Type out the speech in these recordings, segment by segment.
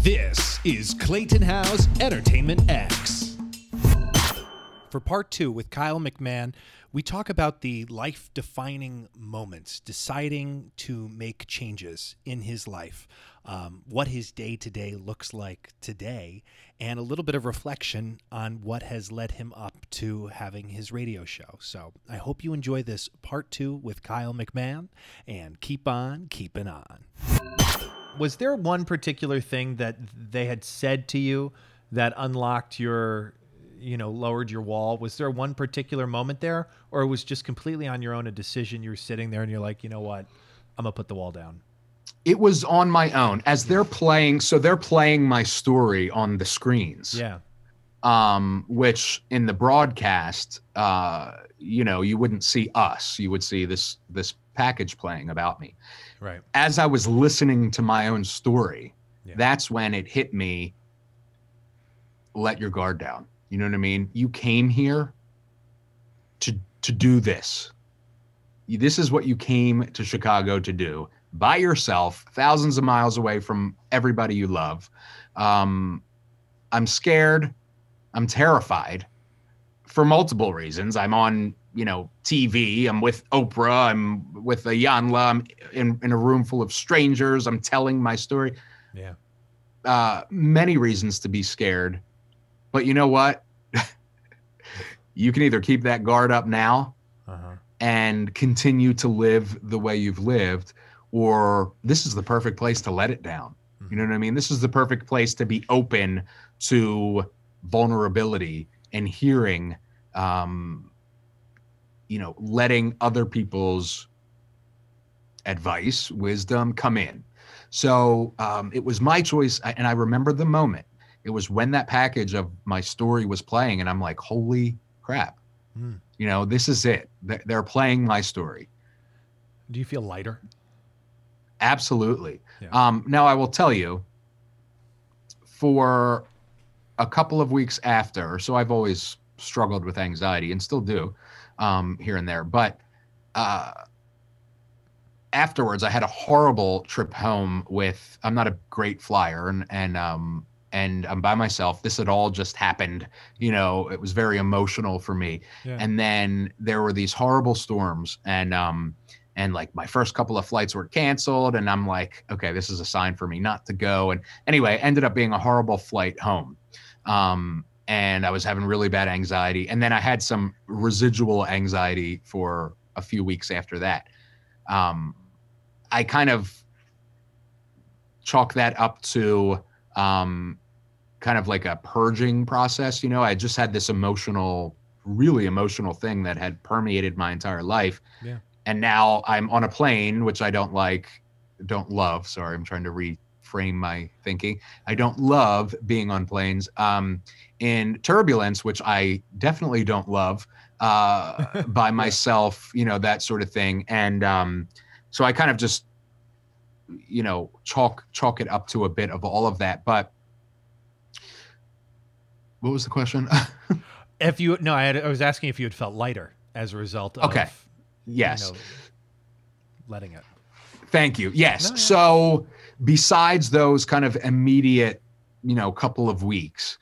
This is Clayton Howe's Entertainment X. For part 2 with Kyle McMahon, we talk about the life-defining moments, deciding to make changes in his life, what his day-to-day looks like today, and a little bit of reflection on what has led him up to having his radio show. So I hope you enjoy this part 2 with Kyle McMahon, and keep on keeping on. Was there one particular thing that they had said to you that unlocked your, lowered your wall? Was there one particular moment there, or it was just completely on your own, a decision? You were sitting there and you're like, you know what, I'm gonna put the wall down. It was on my own as they're playing. So they're playing my story on the screens. Yeah. Which in the broadcast, you wouldn't see us. You would see this package playing about me. Right. As I was listening to my own story, Yeah. that's when it hit me. Let your guard down. You know what I mean? You came here to do this. This is what you came to Chicago to do by yourself, thousands of miles away from everybody you love. I'm scared. I'm terrified for multiple reasons. I'm on, TV. I'm with Oprah. I'm with Iyanla. I'm in a room full of strangers. I'm telling my story. Yeah. Many reasons to be scared. But you know what? You can either keep that guard up now and continue to live the way you've lived, or this is the perfect place to let it down. You know what I mean? This is the perfect place to be open to vulnerability and hearing, letting other people's advice, wisdom come in. So it was my choice. And I remember the moment. It was when that package of my story was playing, and I'm like, holy crap. This is it. They're playing my story. Do you feel lighter? Absolutely. Yeah. Now I will tell you, for a couple of weeks after, so I've always struggled with anxiety and still do here and there, but afterwards I had a horrible trip home with, I'm not a great flyer, and I'm by myself. This had all just happened. It was very emotional for me. Yeah. And then there were these horrible storms, and like my first couple of flights were canceled, and I'm like, okay, this is a sign for me not to go. And anyway, it ended up being a horrible flight home. And I was having really bad anxiety. And then I had some residual anxiety for a few weeks after that. I kind of chalk that up to kind of like a purging process. I just had this really emotional thing that had permeated my entire life. Yeah. And now I'm on a plane, which I don't love. Sorry, I'm trying to reframe my thinking. I don't love being on planes. In turbulence, which I definitely don't love, by myself, that sort of thing. And so I kind of just, chalk it up to a bit of all of that. But what was the question? I was asking if you had felt lighter as a result of yes, letting it. Thank you. Yes. No, yeah. So besides those kind of immediate, couple of weeks,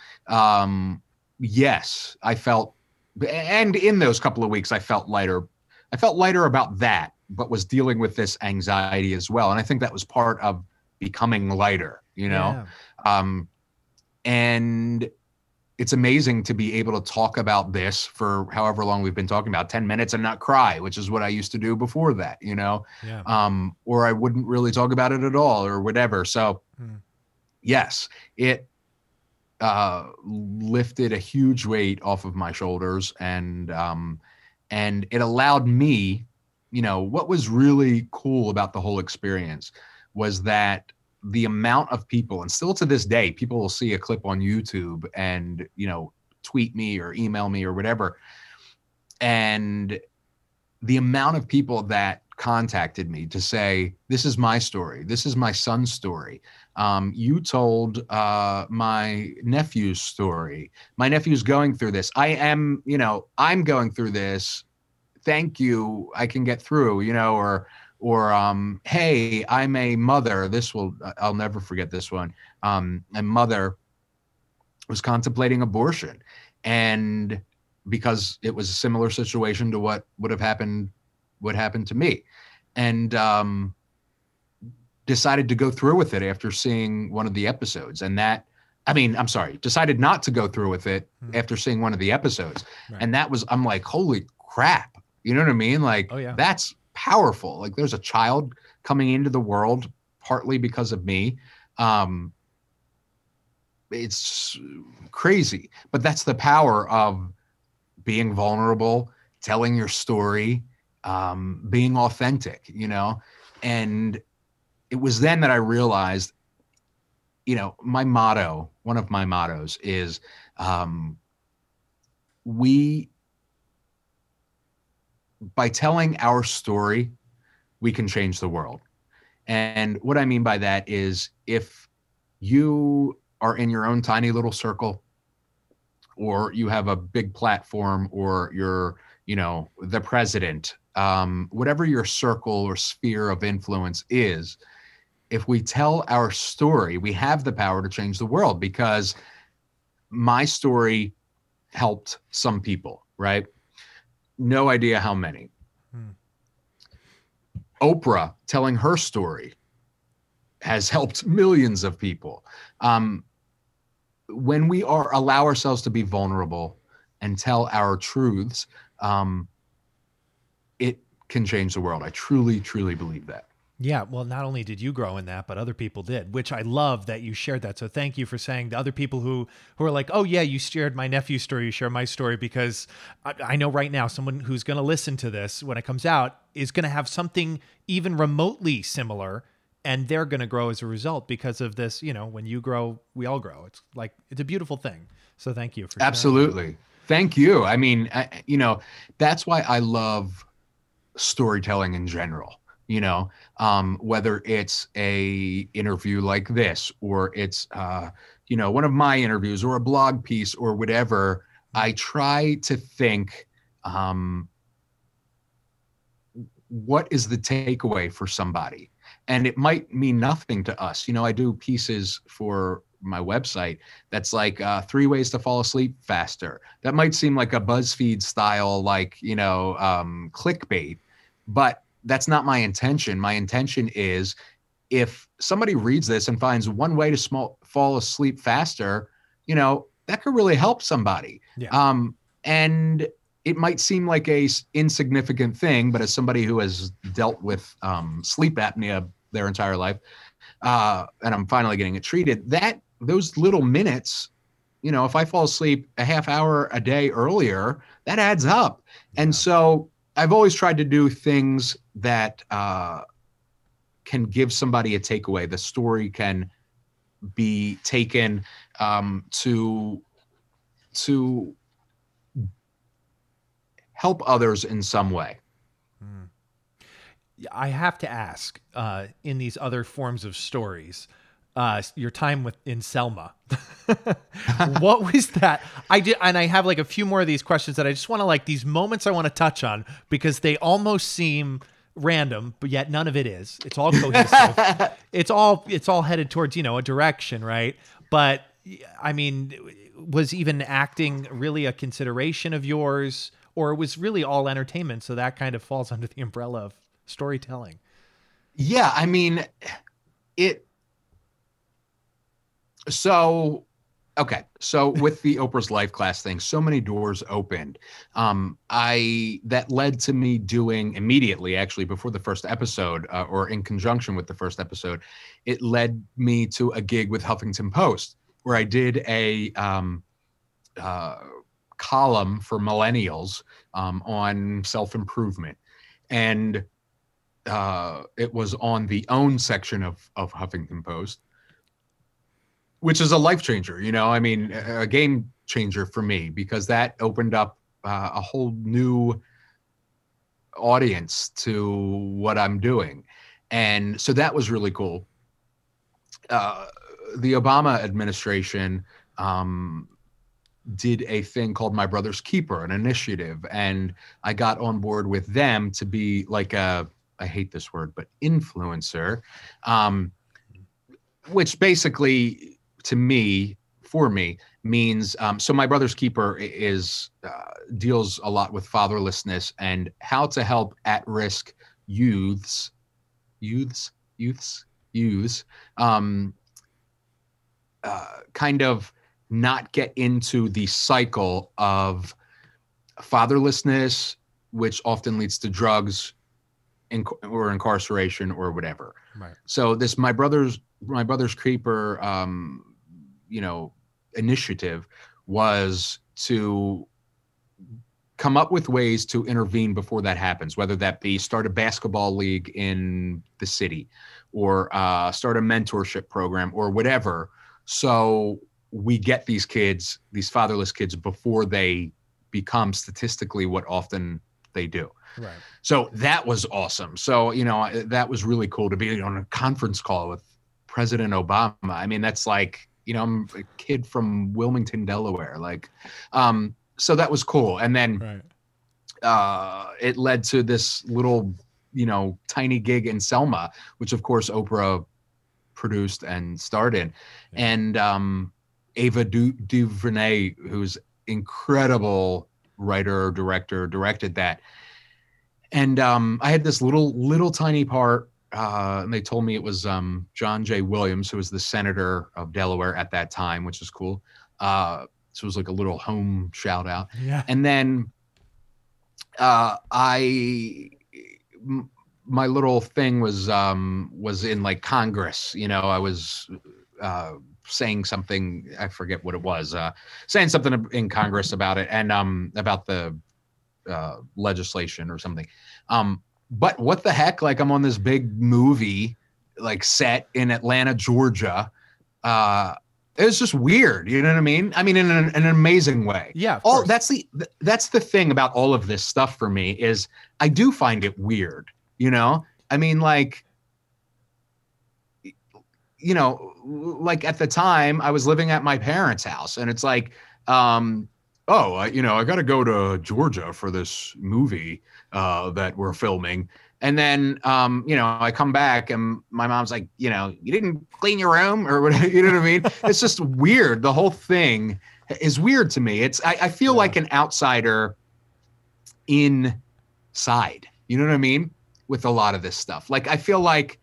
yes, I felt, and in those couple of weeks, I felt lighter. I felt lighter about that, but was dealing with this anxiety as well. And I think that was part of becoming lighter, Yeah. And it's amazing to be able to talk about this for however long we've been talking about, 10 minutes, and not cry, which is what I used to do before that, Yeah. or I wouldn't really talk about it at all or whatever. So yes, it lifted a huge weight off of my shoulders, and it allowed me, what was really cool about the whole experience was that the amount of people, and still to this day, people will see a clip on YouTube and, tweet me or email me or whatever. And the amount of people that contacted me to say, this is my story. This is my son's story. You told my nephew's story. My nephew's going through this. I'm going through this. Thank you. I can get through, or hey, I'm a mother. I'll never forget this one. my mother was contemplating abortion, and because it was a similar situation to what happened to me, and decided to go through with it after seeing one of the episodes. And that, I mean, I'm sorry, decided not to go through with it after seeing one of the episodes. Right. And that was, I'm like, holy crap. You know what I mean? Like, oh, yeah. That's powerful. Like, there's a child coming into the world partly because of me. It's crazy, but that's the power of being vulnerable, telling your story, being authentic, you know? And it was then that I realized, you know, one of my mottos is, by telling our story, we can change the world. And what I mean by that is, if you are in your own tiny little circle, or you have a big platform, or you're, you know, the president, whatever your circle or sphere of influence is, if we tell our story, we have the power to change the world, because my story helped some people, right? No idea how many. Oprah telling her story has helped millions of people. When we allow ourselves to be vulnerable and tell our truths, it can change the world. I truly, truly believe that. Yeah, well, not only did you grow in that, but other people did, which I love that you shared that. So thank you for saying to other people who are like, oh, yeah, you shared my nephew's story, you share my story, because I know right now someone who's going to listen to this when it comes out is going to have something even remotely similar, and they're going to grow as a result because of this. You know, when you grow, we all grow. It's like, it's a beautiful thing. So thank you for sharing. Absolutely. Thank you. I mean, you know, that's why I love storytelling in general. You know, whether it's a interview like this, or it's, you know, one of my interviews, or a blog piece, or whatever, I try to think, what is the takeaway for somebody? And it might mean nothing to us. You know, I do pieces for my website that's like 3 ways to fall asleep faster. That might seem like a BuzzFeed style, like, you know, clickbait, but that's not my intention. My intention is, if somebody reads this and finds one way to fall asleep faster, you know, that could really help somebody. Yeah. And it might seem like a insignificant thing, but as somebody who has dealt with sleep apnea their entire life, and I'm finally getting it treated, those little minutes, you know, if I fall asleep a half hour a day earlier, that adds up. Yeah. And so I've always tried to do things that can give somebody a takeaway. The story can be taken to help others in some way. I have to ask, in these other forms of stories, your time in Selma, what was that? And I have like a few more of these questions that I just want to, like, these moments I want to touch on, because they almost seem random, but yet none of it is. It's all cohesive. it's all headed towards, you know, a direction, right? But I mean, was even acting really a consideration of yours, or it was really all entertainment? So that kind of falls under the umbrella of storytelling. Yeah, I mean, So with the Oprah's Life class thing, so many doors opened. That led to me doing immediately, actually, before the first episode, or in conjunction with the first episode, it led me to a gig with Huffington Post, where I did a column for millennials on self-improvement. And it was on the OWN section of Huffington Post, which is a life changer, you know, I mean, a game changer for me, because that opened up a whole new audience to what I'm doing. And so that was really cool. The Obama administration did a thing called My Brother's Keeper, an initiative. And I got on board with them to be like I hate this word, but influencer, which basically to me, for me, means so my brother's keeper is deals a lot with fatherlessness and how to help at-risk youths youths youths youths um, kind of not get into the cycle of fatherlessness, which often leads to drugs or incarceration or whatever. Right. So this my brother's keeper initiative was to come up with ways to intervene before that happens, whether that be start a basketball league in the city or start a mentorship program or whatever. So we get these kids, these fatherless kids, before they become statistically what often they do. Right. So that was awesome. So, that was really cool to be on a conference call with President Obama. I mean, that's like, I'm a kid from Wilmington, Delaware. Like, so that was cool. And then it led to this little, tiny gig in Selma, which of course Oprah produced and starred in. Yeah. And Ava DuVernay, who's incredible writer, director, directed that. And I had this little tiny part, and they told me it was John J. Williams, who was the senator of Delaware at that time, which is cool. So it was like a little home shout out. Yeah. And then my little thing was in like Congress. I was saying something, I forget what it was, saying something in Congress about it and about the legislation or something. But what the heck? Like, I'm on this big movie, like set in Atlanta, Georgia. It was just weird. You know what I mean? I mean, in an amazing way. Yeah. That's the thing about all of this stuff for me is I do find it weird. I mean, like, like at the time I was living at my parents' house and it's like, I got to go to Georgia for this movie that we're filming. And then, I come back and my mom's like, you didn't clean your room or whatever, you know what I mean? It's just weird. The whole thing is weird to me. I feel like an outsider inside, you know what I mean? With a lot of this stuff. Like, I feel like,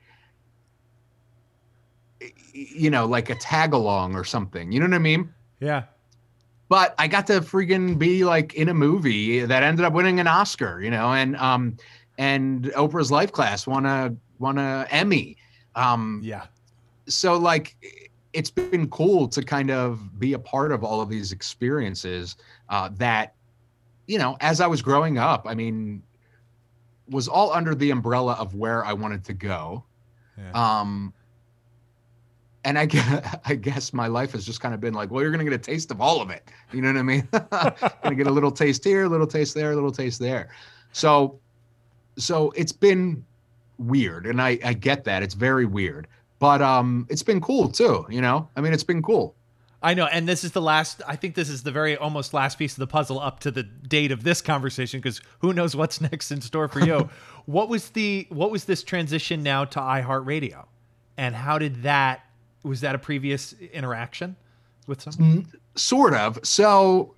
like a tag along or something, you know what I mean? Yeah. But I got to freaking be like in a movie that ended up winning an Oscar, and Oprah's Life Class won a Emmy. Yeah. So like, it's been cool to kind of be a part of all of these experiences that, as I was growing up, I mean, was all under the umbrella of where I wanted to go. Yeah. And I guess my life has just kind of been like, well, you're going to get a taste of all of it. You know what I mean? Going to get a little taste here, a little taste there, a little taste there. So it's been weird. And I get that. It's very weird. But it's been cool too, I mean, it's been cool. I know. And this is I think this is the very almost last piece of the puzzle up to the date of this conversation, because who knows what's next in store for you. What was this transition now to iHeartRadio? And how did was that a previous interaction with someone? Sort of. So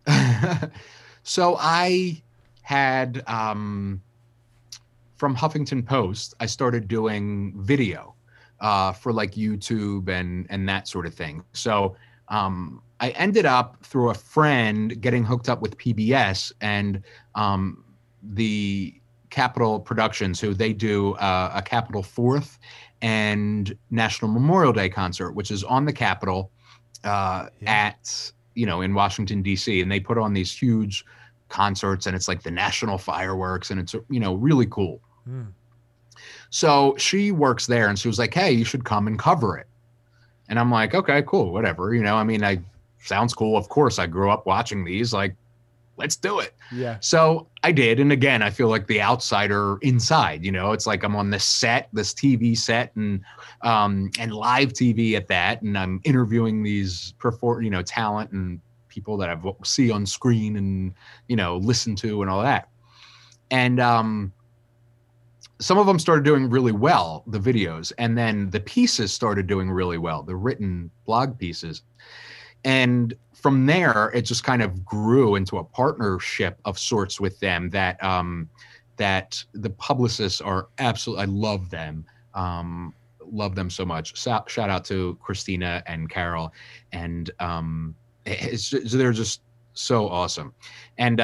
I had, from Huffington Post, I started doing video for like YouTube and that sort of thing. So I ended up through a friend getting hooked up with PBS and the Capitol Productions, who they do a Capitol 4th and National Memorial Day concert, which is on the Capitol at, in Washington, D.C. And they put on these huge concerts and it's like the national fireworks and it's, really cool. Mm. So she works there and she was like, hey, you should come and cover it. And I'm like, okay, cool, whatever. I mean, sounds cool. Of course, I grew up watching these, like, let's do it. Yeah. So I did. And again, I feel like the outsider inside, it's like I'm on this TV set and live TV at that. And I'm interviewing these talent and people that I see on screen and, listen to and all that. And some of them started doing really well, the videos, and then the pieces started doing really well, the written blog pieces. And from there, it just kind of grew into a partnership of sorts with them that that the publicists are absolutely, I love them. Love them so much. Shout out to Christina and Carol, and they're just so awesome, and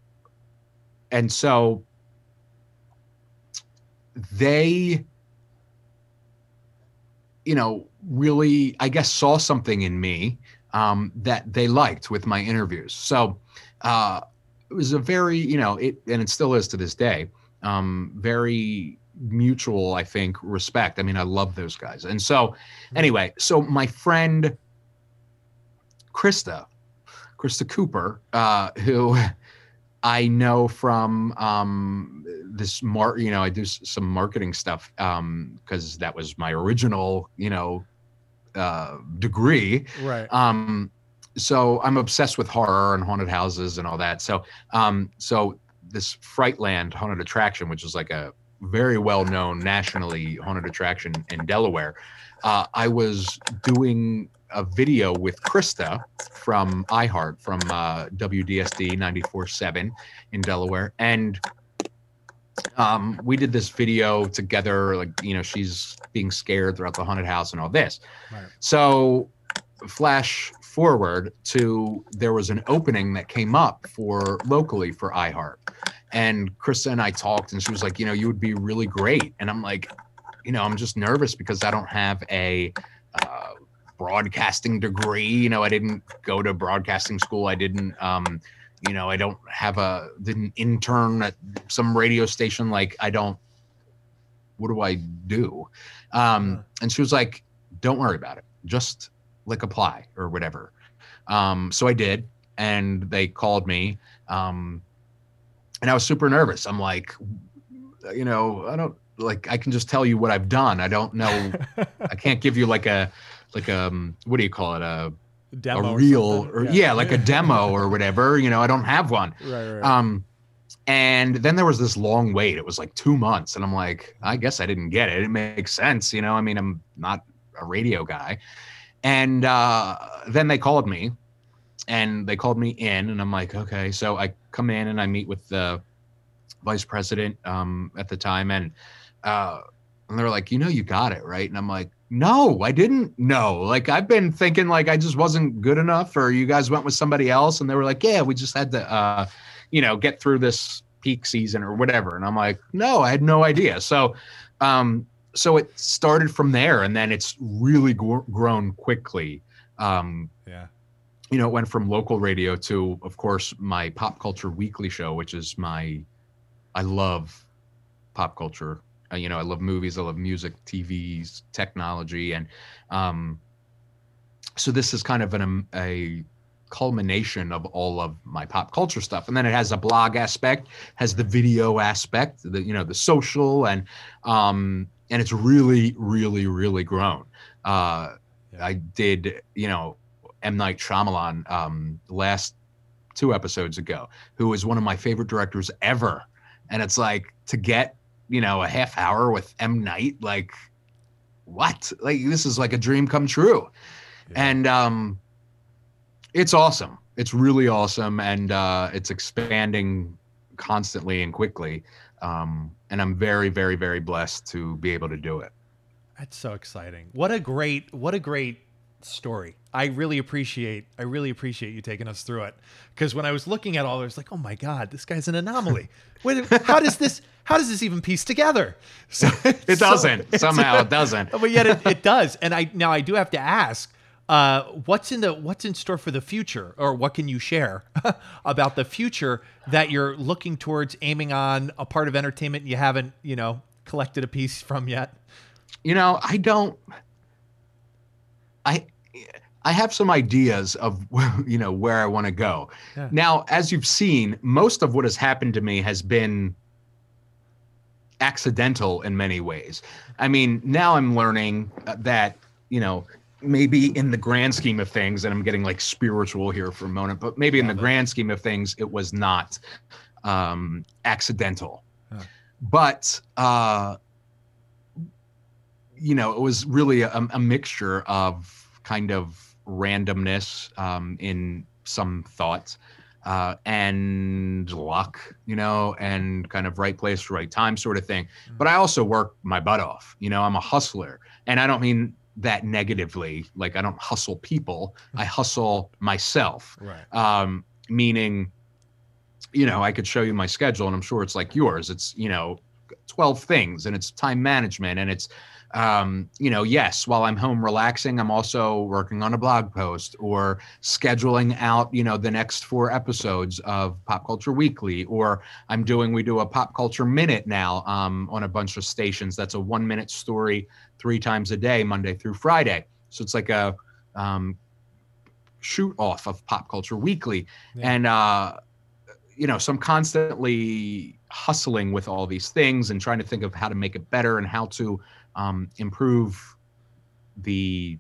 so they, really, I guess, saw something in me that they liked with my interviews. So it was a very, and it still is to this day, very mutual, I think, respect. I mean, I love those guys. And so anyway, so my friend Krista Cooper, who I know from I do some marketing stuff because that was my original, degree. Right. So I'm obsessed with horror and haunted houses and all that. So this Frightland haunted attraction, which is like a very well-known nationally haunted attraction in Delaware, I was doing a video with Krista from iHeart, from WDSD 94.7 in Delaware, and we did this video together, like, she's being scared throughout the haunted house and all this. Right. So flash forward to, there was an opening that came up locally for iHeart, and Krista and I talked, and she was like, you would be really great. And I'm like, I'm just nervous because I don't have a broadcasting degree. I didn't go to broadcasting school. I didn't, I didn't intern at some radio station. Like, what do I do? And she was like, don't worry about it. Just like apply or whatever. So I did, and they called me. And I was super nervous. I'm like, I don't, like, I can just tell you what I've done. I don't know. I can't give you like a, what do you call it? A demo, a reel, or like a demo or whatever. I don't have one. Right. And then there was this long wait. It was like 2 months, and I'm like, I guess I didn't get it. It makes sense, I mean, I'm not a radio guy. And then they called me, and they called me in, and I'm like, okay. So I come in and I meet with the vice president at the time, and they're like, you got it, right? And I'm like, no, I didn't know. Like, I've been thinking like I just wasn't good enough, or you guys went with somebody else. And they were like, yeah, we just had to, get through this peak season or whatever. And I'm like, no, I had no idea. So it started from there, and then it's really grown quickly. It went from local radio to, of course, my Pop Culture Weekly show, which is I love pop culture. I love movies, I love music, TVs, technology. And so this is kind of a culmination of all of my pop culture stuff. And then it has a blog aspect, has the video aspect, the social, and it's really, really, really grown. I did, M. Night Shyamalan last 2 episodes ago, who is one of my favorite directors ever. And it's like, to get, a half hour with M. Night, like, what? Like, this is like a dream come true. Yeah. And it's awesome. It's really awesome. And it's expanding constantly and quickly. And I'm very, very, very blessed to be able to do it. That's so exciting. What a great story. I really appreciate you taking us through it, because when I was looking at all, I was like, oh my God, this guy's an anomaly. How does this even piece together? So it doesn't. Somehow it doesn't. But yet it does. And I do have to ask, what's in store for the future, or what can you share about the future that you're looking towards, aiming on a part of entertainment you haven't, collected a piece from yet? I have some ideas of, where I want to go. Yeah. Now, as you've seen, most of what has happened to me has been accidental in many ways. I mean, now I'm learning that, maybe in the grand scheme of things, and I'm getting like spiritual here for a moment, but maybe in the grand scheme of things, it was not accidental. Huh. but it was really a mixture of kind of randomness in some thoughts and luck, and kind of right place, right time sort of thing. But I also work my butt off. I'm a hustler, and I don't mean that negatively. Like, I don't hustle people. I hustle myself. Right. Meaning, I could show you my schedule, and I'm sure it's like yours. It's, 12 things, and it's time management, and it's, yes, while I'm home relaxing, I'm also working on a blog post or scheduling out, the next 4 episodes of Pop Culture Weekly, or we do a Pop Culture Minute now on a bunch of stations. That's a 1-minute story 3 times a day, Monday through Friday. So it's like a shoot off of Pop Culture Weekly. Yeah. And, so I'm constantly hustling with all these things and trying to think of how to make it better and how to improve the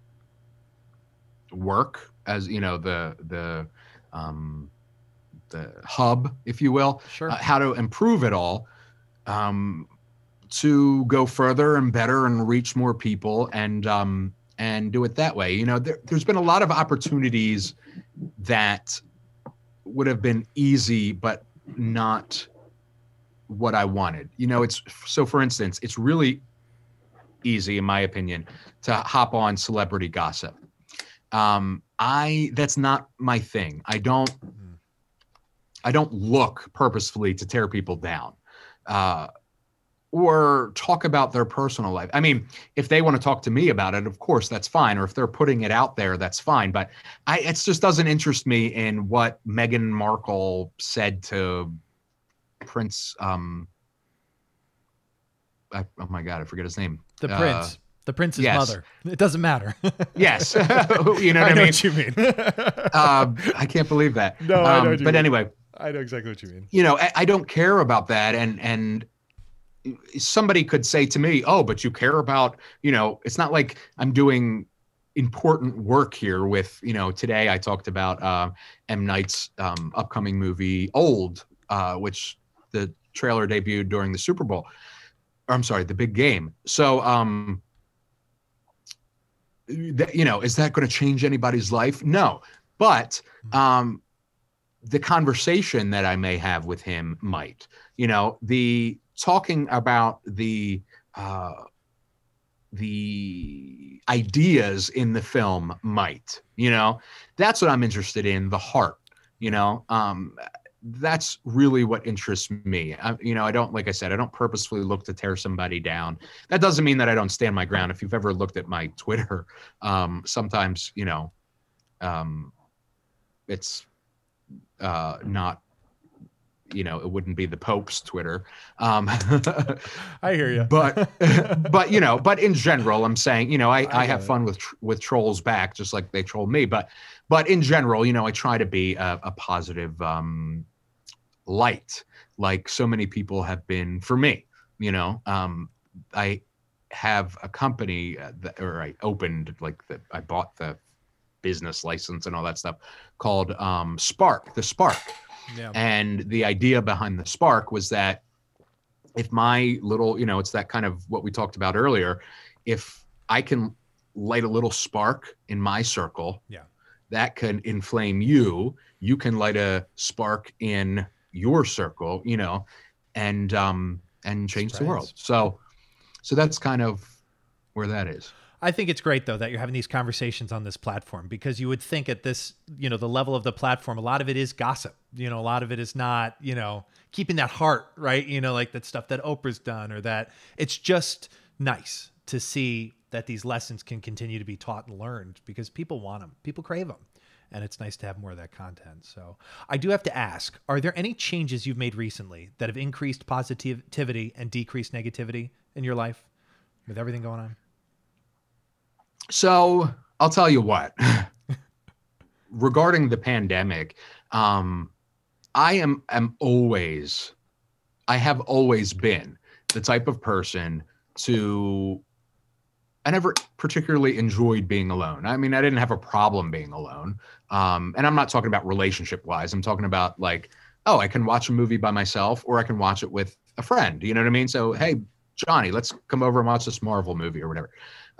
work, as the hub, if you will. Sure. How to improve it all to go further and better and reach more people and do it that way. There's been a lot of opportunities that would have been easy, but not what I wanted. For instance, it's really easy, in my opinion, to hop on celebrity gossip. That's not my thing. I don't look purposefully to tear people down, or talk about their personal life. I mean, if they want to talk to me about it, of course, that's fine. Or if they're putting it out there, that's fine. But it just doesn't interest me in what Meghan Markle said to Prince. Oh my God, I forget his name. The prince. The prince's yes. mother. It doesn't matter. Yes. You know what I mean? I know what you mean. I can't believe that. No, I know what you mean. Anyway. I know exactly what you mean. I don't care about that. And somebody could say to me, oh, but you care about, it's not like I'm doing important work here with, today I talked about M. Night's upcoming movie, Old, which the trailer debuted during the Super Bowl. Or, I'm sorry, the big game. So, is that going to change anybody's life? No. But the conversation that I may have with him might, the talking about the ideas in the film might, that's what I'm interested in, the heart, that's really what interests me. I don't, like I said, I don't purposefully look to tear somebody down. That doesn't mean that I don't stand my ground. If you've ever looked at my Twitter, sometimes, it's not, it wouldn't be the Pope's Twitter. I hear you. But in general, I'm saying, I have fun with trolls back, just like they troll me. But in general, I try to be a positive light, like so many people have been for me. I have a company I opened, I bought the business license and all that stuff, called Spark, the Spark. Yeah. And the idea behind the Spark was that if my little, it's that kind of what we talked about earlier, if I can light a little spark in my circle, yeah, that can inflame you can light a spark in your circle, and change the world. So that's kind of where that is. I think it's great, though, that you're having these conversations on this platform, because you would think at this, the level of the platform, a lot of it is gossip. A lot of it is not, keeping that heart, right? Like that stuff that Oprah's done, or that it's just nice to see that these lessons can continue to be taught and learned, because people want them, people crave them. And it's nice to have more of that content. So I do have to ask, are there any changes you've made recently that have increased positivity and decreased negativity in your life with everything going on? So I'll tell you what, regarding the pandemic, I have always been the type of person I never particularly enjoyed being alone. I mean, I didn't have a problem being alone. And I'm not talking about relationship wise. I'm talking about I can watch a movie by myself, or I can watch it with a friend, you know what I mean? So, hey, Johnny, let's come over and watch this Marvel movie or whatever.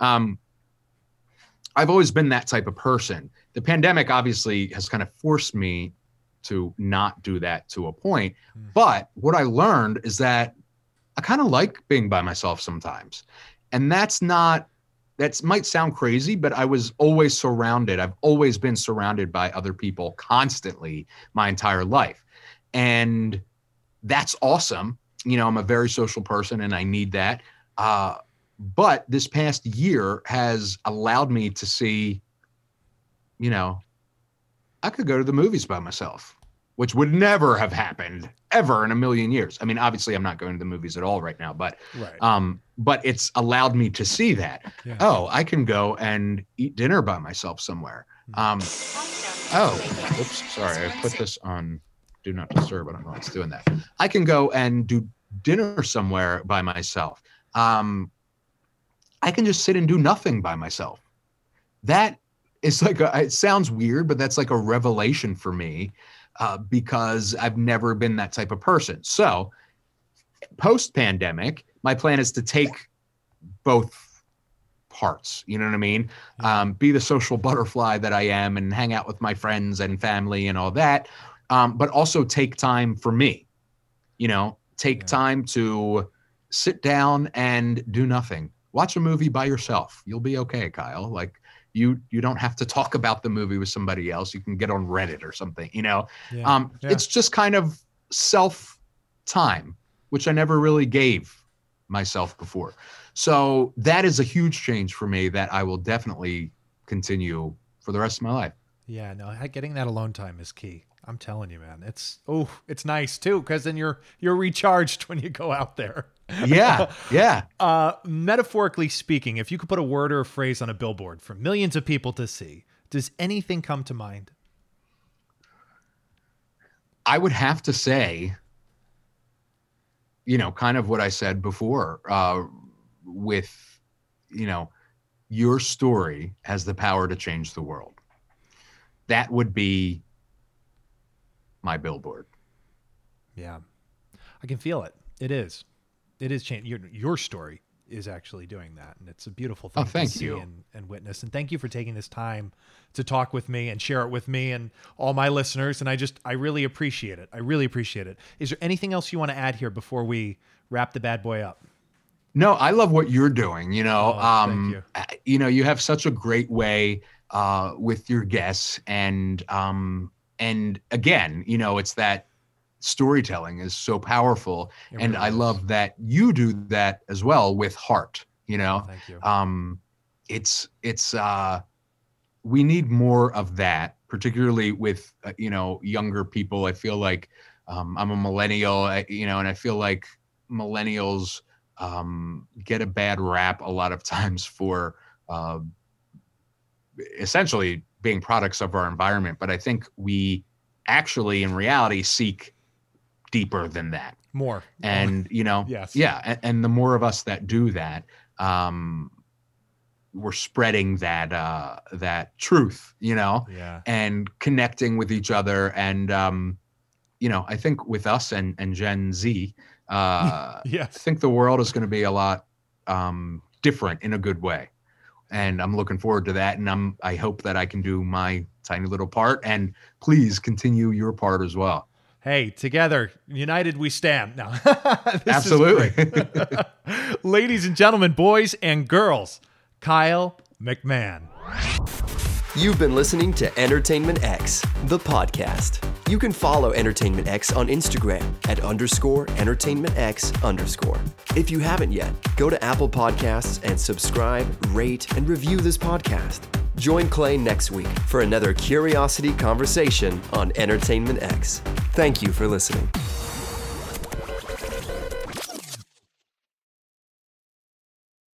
I've always been that type of person. The pandemic obviously has kind of forced me to not do that to a point. But what I learned is that I kind of like being by myself sometimes. And that might sound crazy, but I was always surrounded. I've always been surrounded by other people constantly my entire life. And that's awesome. You know, I'm a very social person and I need that. But this past year has allowed me to see, you know, I could go to the movies by myself, which would never have happened ever in a million years. I mean, obviously I'm not going to the movies at all right now, but it's allowed me to see that. Yeah. Oh, I can go and eat dinner by myself somewhere. Oops, sorry. I put this on Do Not Disturb. I don't know what's doing that. I can go and do dinner somewhere by myself. I can just sit and do nothing by myself. That is it sounds weird, but that's like a revelation for me because I've never been that type of person. So post-pandemic, my plan is to take both parts, you know what I mean? Be the social butterfly that I am and hang out with my friends and family and all that, but also take time for me, you know, time to sit down and do nothing. Watch a movie by yourself. You'll be okay, Kyle. Like you don't have to talk about the movie with somebody else. You can get on Reddit or something, you know? It's just kind of self time, which I never really gave myself before. So that is a huge change for me that I will definitely continue for the rest of my life. Yeah, no, getting that alone time is key. I'm telling you, man. It's nice too, because then you're recharged when you go out there. Yeah. Metaphorically speaking, if you could put a word or a phrase on a billboard for millions of people to see, does anything come to mind? I would have to say, you know, kind of what I said before, with, you know, your story has the power to change the world. That would be my billboard. Yeah, I can feel it. It is changing. Your story is actually doing that, and it's a beautiful thing to see and witness. And thank you for taking this time to talk with me and share it with me and all my listeners. And I really appreciate it. I really appreciate it. Is there anything else you want to add here before we wrap the bad boy up? No, I love what you're doing. You know, thank you. You know, you have such a great way with your guests, and again, you know, it's that storytelling is so powerful, and I love that you do that as well with heart. You know, thank you. It's we need more of that, particularly with you know, younger people. I feel like I'm a millennial, you know, and I feel like millennials get a bad rap a lot of times for essentially being products of our environment. But I think we actually, in reality, seek deeper than that. More. And, you know, yes. Yeah. And the more of us that do that, we're spreading that truth, you know, and connecting with each other. And, you know, I think with us and Gen Z, I think the world is going to be a lot different in a good way. And I'm looking forward to that. And I hope that I can do my tiny little part, and please continue your part as well. Hey, together, united we stand. No, Absolutely. Ladies and gentlemen, boys and girls, Kyle McMahon. You've been listening to Entertainment X, the podcast. You can follow Entertainment X on Instagram at _EntertainmentX_. If you haven't yet, go to Apple Podcasts and subscribe, rate, and review this podcast. Join Clay next week for another curiosity conversation on Entertainment X. Thank you for listening.